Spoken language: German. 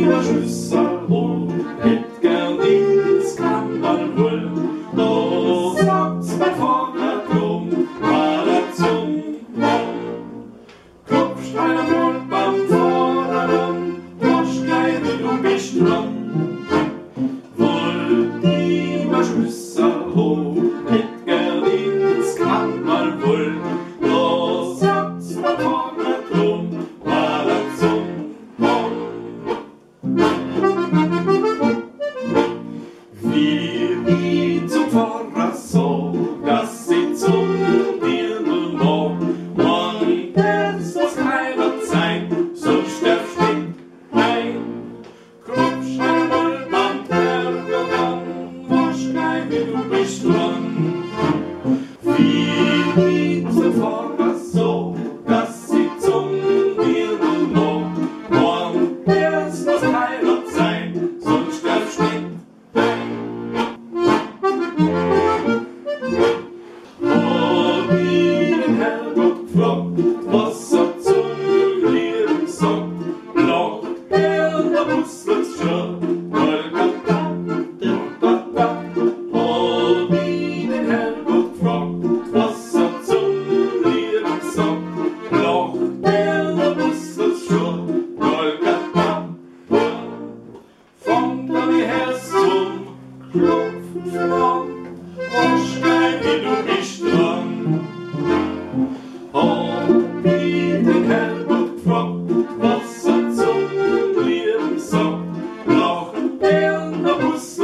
lieber Schlüssel holen, hätt gern ins Kammerl wollen. Da sagt's mein Vater drum, war er zum Mann. Klopft einer wohl beim Vordermann, wasch gleich wie du bist dran. Wollt lieber Schlüssel holen, hätt gern ins Kammerl wollen. Da sagt's mein Vater drum, war er zum wie zum Pfarrer so, dass sie zum Dirndl mag. Man kann's das keiner sein, sonst der steht ein. Klopsch einmal beim Tergergang, wasch gleich wie du bist dran. Wie zum Pfarrer so, dass sie zum Dirndl mag. Man kann's das keiner sein, sonst der steht hab ich den Herrgott gefragt, was er zum Lehren sagt. Lacht der wusst's schon, Golgatha, Golgatha. Hab ich den Herrgott gefragt, was er zum Lehren sagt. Lacht der wusst's schon, Golgatha. Fangt an die Herz zum Klopfen an, wasch gleich wie du bist dran. Hab ich den Herrgott gefragt, was er zum Lehren sagt. Lacht der Bus